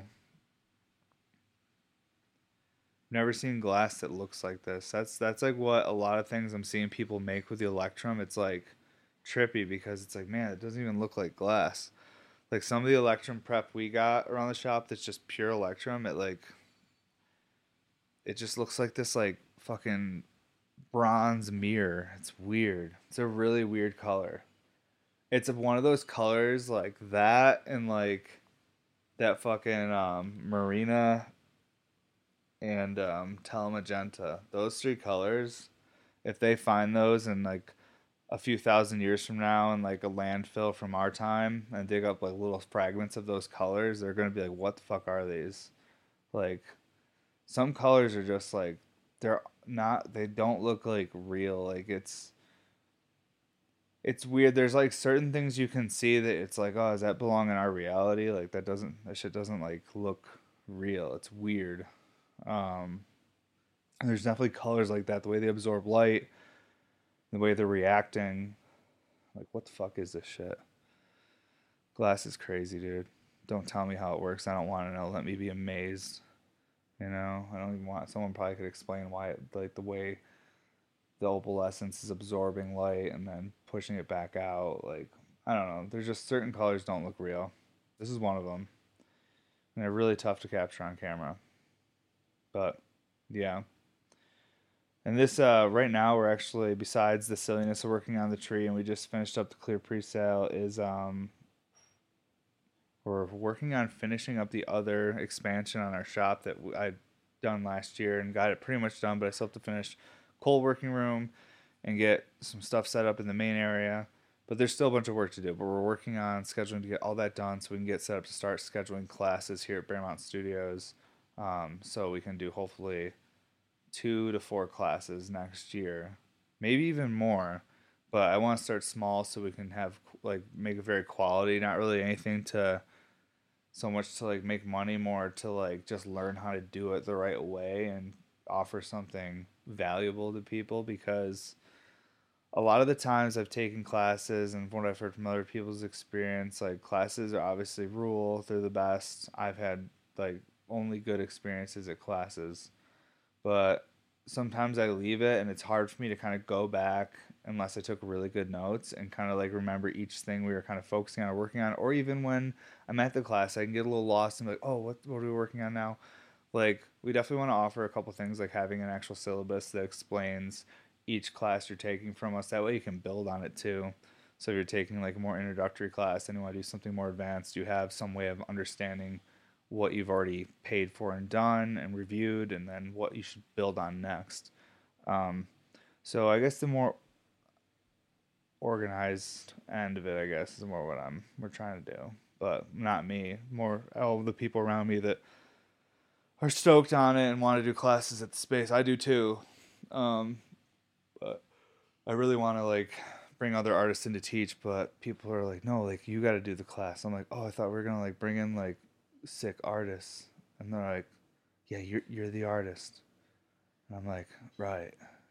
Never seen glass that looks like this. That's that's like what a lot of things I'm seeing people make with the Electrum. It's like trippy because it's like, man, it doesn't even look like glass. Like some of the Electrum prep we got around the shop that's just pure Electrum, it like it just looks like this like fucking bronze mirror. It's weird. It's a really weird color. It's one of those colors like that and like that fucking um, Marina and um, Telemagenta. Those three colors, if they find those in like a few thousand years from now in like a landfill from our time and dig up like little fragments of those colors, they're gonna be like, what the fuck are these? Like some colors are just like they're not they don't look like real. Like it's it's weird. There's like certain things you can see that it's like, oh, does that belong in our reality? Like that doesn't that shit doesn't like look real. It's weird. Um and there's definitely colors like that, the way they absorb light, the way they're reacting. Like what the fuck is this shit? Glass is crazy, dude. Don't tell me how it works. I don't want to know. Let me be amazed. You know, I don't even want someone probably could explain why it, like the way the opalescence is absorbing light and then pushing it back out. Like I don't know. There's just certain colors don't look real. This is one of them, and they're really tough to capture on camera. But yeah, And this, uh, right now, we're actually, besides the silliness of working on the tree, and we just finished up the clear pre-sale, is um, we're working on finishing up the other expansion on our shop that w- I'd done last year and got it pretty much done, but I still have to finish cold working room and get some stuff set up in the main area. But there's still a bunch of work to do, but we're working on scheduling to get all that done so we can get set up to start scheduling classes here at Bearmount Studios. Um, so we can do hopefully two to four classes next year, maybe even more. But I want to start small so we can have like make it very quality, not really anything to so much to like make money, more to like just learn how to do it the right way and offer something valuable to people. Because a lot of the times I've taken classes and from what I've heard from other people's experience, like classes are obviously rule, they're the best. I've had like only good experiences at classes, but sometimes I leave it and it's hard for me to kind of go back unless I took really good notes and kind of like remember each thing we were kind of focusing on or working on. Or even when I'm at the class, I can get a little lost and be like, oh, what, what are we working on now? Like, we definitely want to offer a couple things like having an actual syllabus that explains each class you're taking from us. That way you can build on it too. So if you're taking like a more introductory class and you want to do something more advanced, you have some way of understanding what you've already paid for and done and reviewed, and then what you should build on next. Um, so I guess the more organized end of it, I guess, is more what I'm we're trying to do. But not me, more all the people around me that are stoked on it and want to do classes at the space. I do too. Um, but I really want to like bring other artists in to teach, but people are like, no, like you got to do the class. I'm like, oh, I thought we were gonna like bring in like sick artists, and they're like, yeah, you're you're the artist, and I'm like, right,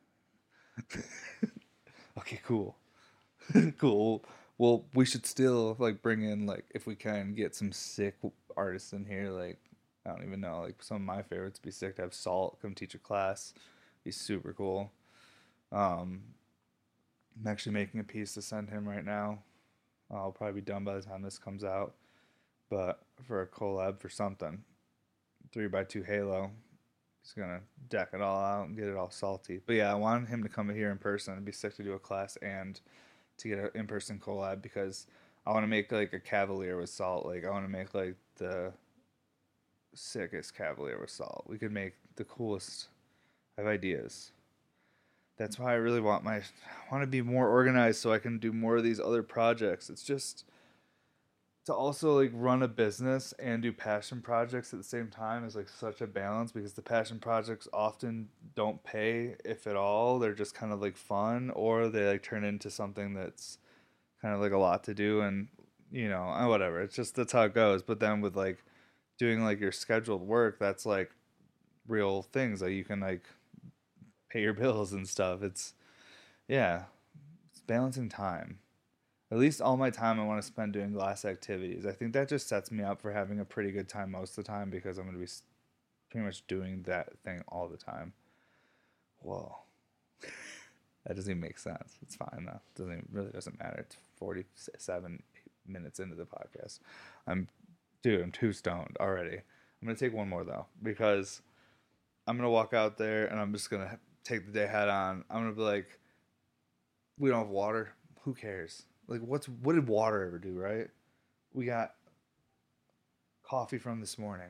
okay, cool, cool. Well, we should still like bring in like if we can get some sick artists in here. Like I don't even know, like some of my favorites would be sick to have Salt come teach a class. Be super cool. Um, I'm actually making a piece to send him right now. I'll probably be done by the time this comes out. But for a collab for something, three by two Halo, he's gonna deck it all out and get it all salty. But yeah, I want him to come here in person. It'd be sick to do a class and to get an in person collab because I want to make like a Cavalier with Salt. Like I want to make like the sickest Cavalier with Salt. We could make the coolest. I have ideas. That's why I really want my I want to be more organized so I can do more of these other projects. It's just to also like run a business and do passion projects at the same time is like such a balance because the passion projects often don't pay if at all. They're just kind of like fun or they like turn into something that's kind of like a lot to do and you know, uh, whatever. It's just that's how it goes. But then with like doing like your scheduled work, that's like real things. Like you can like pay your bills and stuff. It's yeah, it's balancing time. At least all my time I want to spend doing glass activities. I think that just sets me up for having a pretty good time most of the time because I'm going to be pretty much doing that thing all the time. Whoa. That doesn't even make sense. It's fine though. It doesn't even, really doesn't matter. It's forty-seven minutes into the podcast. I'm dude, I'm too stoned already. I'm going to take one more though because I'm going to walk out there and I'm just going to take the day head on. I'm going to be like we don't have water. Who cares? Like, what's what did water ever do, right? We got coffee from this morning.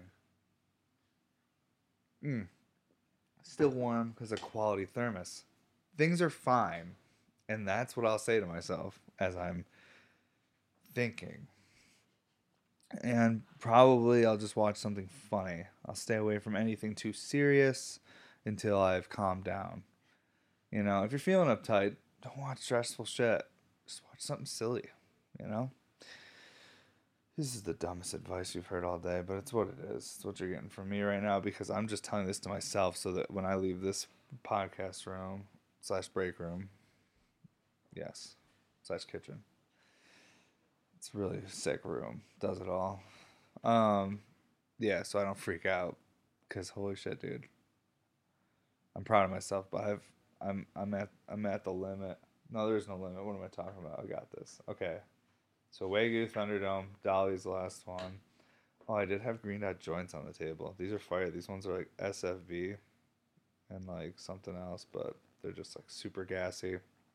Mm, still warm because of quality thermos. Things are fine, and that's what I'll say to myself as I'm thinking. And probably I'll just watch something funny. I'll stay away from anything too serious until I've calmed down. You know, if you're feeling uptight, don't watch stressful shit. Just watch something silly. You know. This is the dumbest advice you've heard all day, but it's what it is. It's what you're getting from me right now because I'm just telling this to myself so that when I leave this podcast room slash break room, yes, slash kitchen, it's a really sick room. Does it all. Um, yeah, so I don't freak out because holy shit, dude, I'm proud of myself, but I've I'm I'm at I'm at the limit. No, there's no limit. What am I talking about? I got this. Okay. So Wagyu, Thunderdome, Dolly's the last one. Oh, I did have green dot joints on the table. These are fire. These ones are like S F B. and like something else, but they're just like super gassy.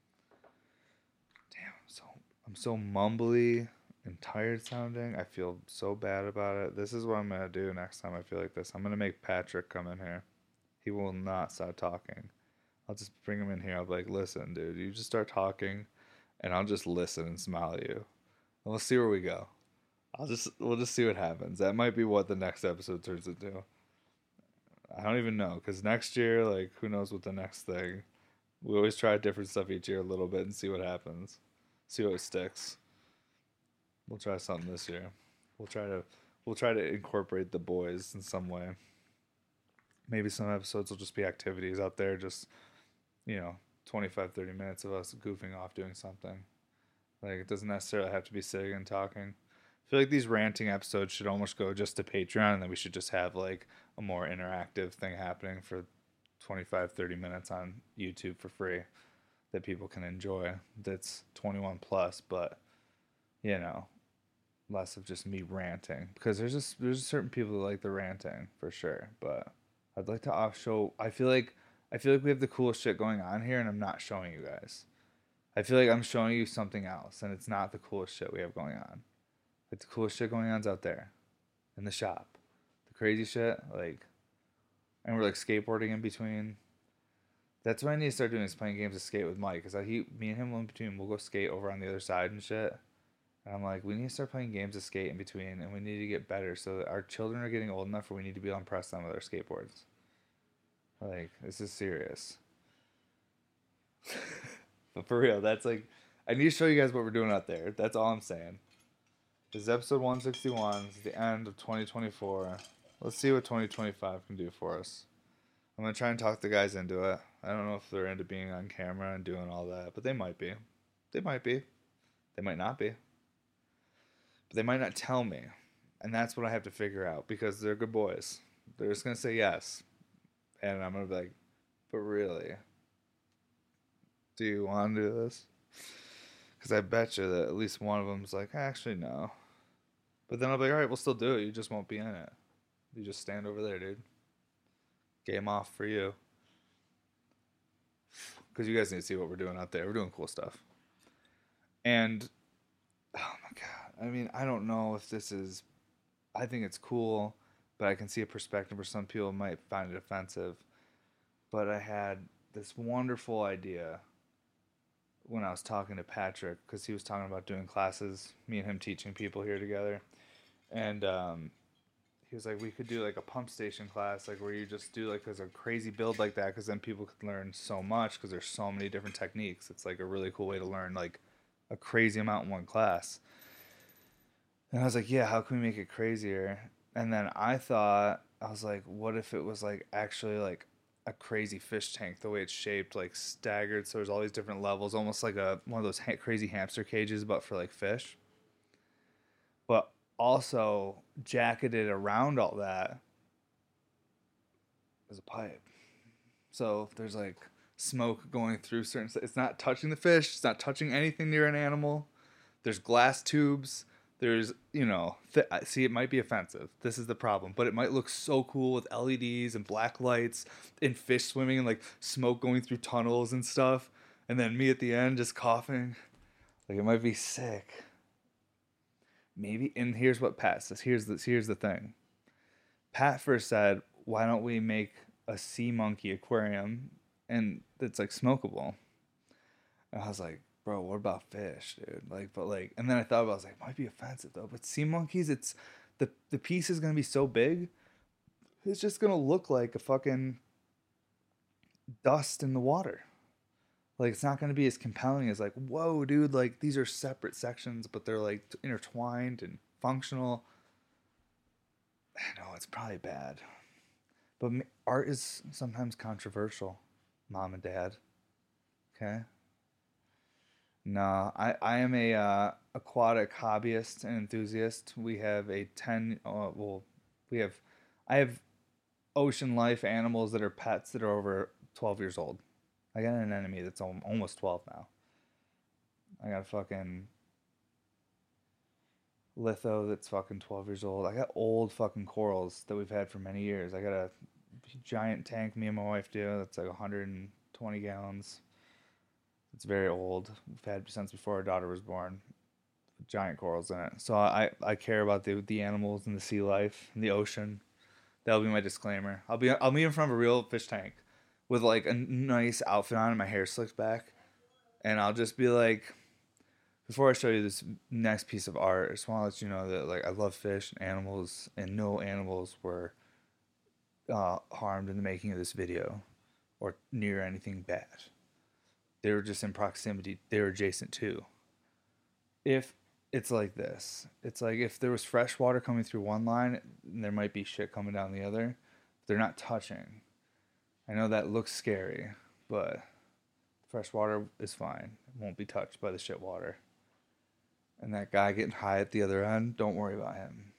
Damn, I'm so I'm so mumbly and tired sounding. I feel so bad about it. This is what I'm gonna do next time I feel like this. I'm gonna make Patrick come in here. He will not stop talking. I'll just bring him in here. I'll be like, listen, dude, you just start talking, and I'll just listen and smile at you. And we'll see where we go. I'll just we'll just see what happens. That might be what the next episode turns into. I don't even know, because next year, like, who knows what the next thing. We always try different stuff each year a little bit and see what happens. See what sticks. We'll try something this year. We'll try to we'll try to incorporate the boys in some way. Maybe some episodes will just be activities out there, just, you know, twenty-five, thirty minutes of us goofing off doing something. Like, it doesn't necessarily have to be sitting and talking. I feel like these ranting episodes should almost go just to Patreon, and then we should just have like a more interactive thing happening for twenty-five, thirty minutes on YouTube for free that people can enjoy. That's twenty-one plus, but, you know, less of just me ranting, because there's just there's certain people that like the ranting for sure, but I'd like to off show. I feel like I feel like we have the coolest shit going on here, and I'm not showing you guys. I feel like I'm showing you something else, and it's not the coolest shit we have going on. Like, the coolest shit going on's out there, in the shop. The crazy shit, like, and we're like skateboarding in between. That's what I need to start doing, is playing games of skate with Mike, because he, me and him in between, we'll go skate over on the other side and shit. And I'm like, we need to start playing games of skate in between, and we need to get better so that our children are getting old enough where we need to be able to impress them with our skateboards. Like, this is serious. But for real, that's like, I need to show you guys what we're doing out there. That's all I'm saying. This is episode one sixty-one. This is the end of twenty twenty-four. Let's see what twenty twenty-five can do for us. I'm going to try and talk the guys into it. I don't know if they're into being on camera and doing all that, but they might be. They might be. They might not be. But they might not tell me. And that's what I have to figure out, because they're good boys. They're just going to say yes. And I'm going to be like, but really? Do you want to do this? Because I bet you that at least one of them's like, actually, no. But then I'll be like, all right, we'll still do it. You just won't be in it. You just stand over there, dude. Game off for you. Because you guys need to see what we're doing out there. We're doing cool stuff. And, oh my God. I mean, I don't know if this is, I think it's cool, but I can see a perspective where some people might find it offensive. But I had this wonderful idea when I was talking to Patrick, because he was talking about doing classes, me and him teaching people here together. And um, he was like, we could do like a pump station class, like where you just do like there's a crazy build like that, because then people could learn so much, because there's so many different techniques. It's like a really cool way to learn like a crazy amount in one class. And I was like, yeah, how can we make it crazier? And then I thought, I was like, what if it was like actually like a crazy fish tank, the way it's shaped, like staggered, so there's all these different levels, almost like a one of those ha- crazy hamster cages, but for like fish. But also jacketed around all that is a pipe. So if there's like smoke going through certain, it's not touching the fish, it's not touching anything near an animal. There's glass tubes. There's, you know, th- see, it might be offensive. This is the problem. But it might look so cool with L E Ds and black lights and fish swimming and, like, smoke going through tunnels and stuff. And then me at the end just coughing. Like, it might be sick. Maybe, and here's what Pat says. Here's the, here's the thing. Pat first said, why don't we make a sea monkey aquarium and it's, like, smokable? And I was like, bro, what about fish, dude? Like, but like, and then I thought about, it, I was like, it might be offensive though. But sea monkeys, it's the the piece is gonna be so big, it's just gonna look like a fucking dust in the water. Like, it's not gonna be as compelling as like, whoa, dude, like these are separate sections, but they're like intertwined and functional. I know it's probably bad, but art is sometimes controversial, mom and dad. Okay. No, I, I am a uh, aquatic hobbyist and enthusiast. We have a ten, uh, well, we have, I have ocean life animals that are pets that are over twelve years old. I got an enemy that's almost twelve now. I got a fucking litho that's fucking twelve years old. I got old fucking corals that we've had for many years. I got a giant tank me and my wife do. That's like one hundred twenty gallons. It's very old. We've had it since before our daughter was born. Giant corals in it. So I, I care about the the animals and the sea life and the ocean. That'll be my disclaimer. I'll be I'll be in front of a real fish tank with like a nice outfit on and my hair slicked back. And I'll just be like, before I show you this next piece of art, I just want to let you know that like I love fish and animals, and no animals were uh, harmed in the making of this video or near anything bad. They were just in proximity. They were adjacent to. If it's like this, it's like if there was fresh water coming through one line, there might be shit coming down the other. They're not touching. I know that looks scary, but fresh water is fine. It won't be touched by the shit water. And that guy getting high at the other end, don't worry about him.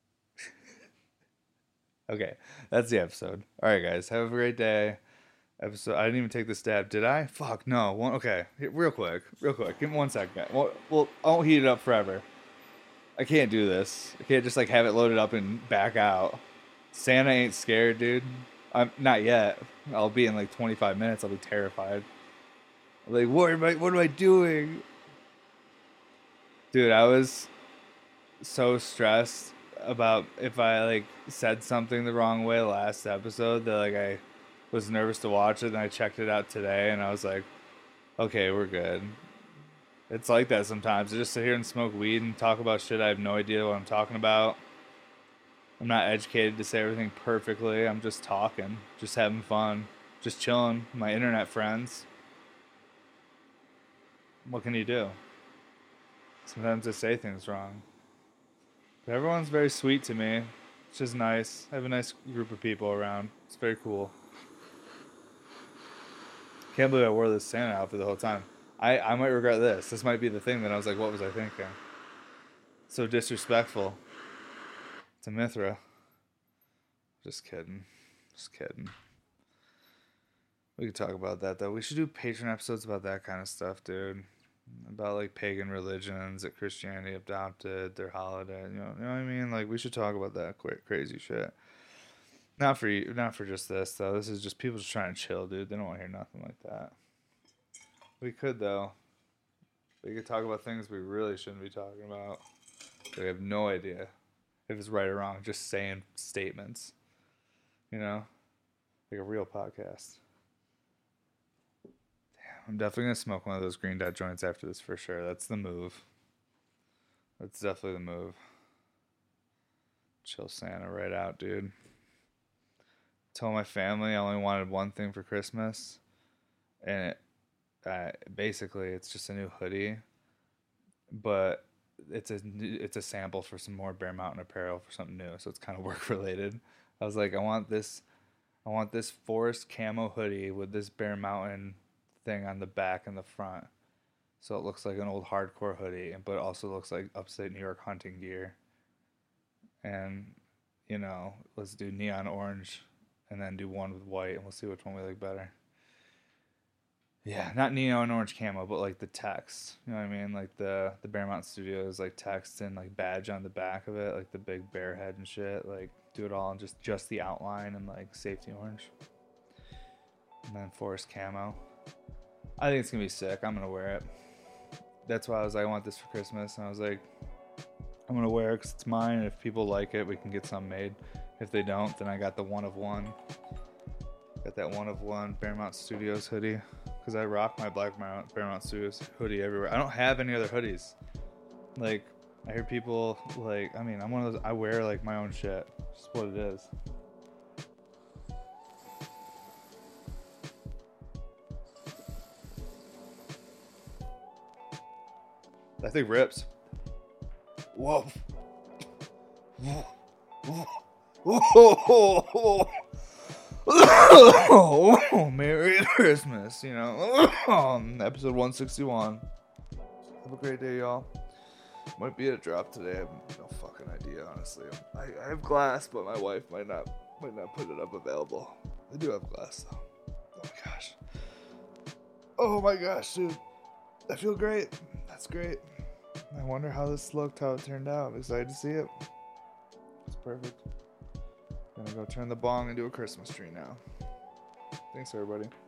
Okay, that's the episode. All right, guys, have a great day. Episode. I didn't even take the stab, did I? Fuck, no. One, okay, real quick, real quick. Give me one second. Well, well, I won't heat it up forever. I can't do this. I can't just like have it loaded up and back out. Santa ain't scared, dude. I'm not yet. I'll be in like twenty-five minutes. I'll be terrified. I'm like, what am I? What am I doing? Dude, I was so stressed about if I like said something the wrong way last episode that like I was nervous to watch it, and I checked it out today and I was like, okay, we're good. It's like that sometimes. I just sit here and smoke weed and talk about shit I have no idea what I'm talking about. I'm not educated to say everything perfectly. I'm just talking, just having fun, just chilling with my internet friends. What can you do? Sometimes I say things wrong. But everyone's very sweet to me, which is nice. I have a nice group of people around. It's very cool. Can't believe I wore this Santa outfit the whole time. I, I might regret this. This might be the thing that I was like, what was I thinking? So disrespectful to Mithra. Just kidding. Just kidding. We could talk about that, though. We should do Patreon episodes about that kind of stuff, dude. About like pagan religions that Christianity adopted, their holiday, you know, you know what I mean? Like we should talk about that quick, crazy shit. Not for you, not for just this though. This is just people just trying to chill, dude. They don't want to hear nothing like that. We could though. We could talk about things we really shouldn't be talking about. We have no idea if it's right or wrong. Just saying statements, you know, like a real podcast. I'm definitely going to smoke one of those Green Dot joints after this for sure. That's the move. That's definitely the move. Chill Santa right out, dude. Told my family I only wanted one thing for Christmas. And it, uh, basically it's just a new hoodie. But it's a, it's a sample for some more Bear Mountain apparel for something new. So it's kind of work related. I was like, I want this, I want this forest camo hoodie with this Bear Mountain thing on the back and the front, so it looks like an old hardcore hoodie, but it also looks like upstate New York hunting gear. And you know, let's do neon orange and then do one with white, and we'll see which one we like better. Yeah, not neon orange camo, but like the text, you know what I mean, like the the Bear Mountain Studios like text and like badge on the back of it, like the big bear head and shit. Like do it all in just just the outline and like safety orange, and then forest camo. I think it's going to be sick. I'm going to wear it. That's why I was like, I want this for Christmas. And I was like, I'm going to wear it because it's mine. And if people like it, we can get some made. If they don't, then I got the one of one. Got that one of one Bear Mountain Studios hoodie. Because I rock my Black Mount, Bear Mountain Studios hoodie everywhere. I don't have any other hoodies. Like, I hear people, like, I mean, I'm one of those, I wear, like, my own shit. It's just what it is. That thing rips. Whoa. Whoa. Whoa. Oh, Merry Christmas, you know. Episode one sixty-one. Have a great day, y'all. Might be a drop today. I have no fucking idea, honestly. I, I have glass, but my wife might not might not put it up available. I do have glass, though. Oh, my gosh. Oh, my gosh, dude. I feel great. That's great. I wonder how this looked, how it turned out. I'm excited to see it. It's perfect. Gonna go turn the bong and do a Christmas tree now. Thanks, everybody.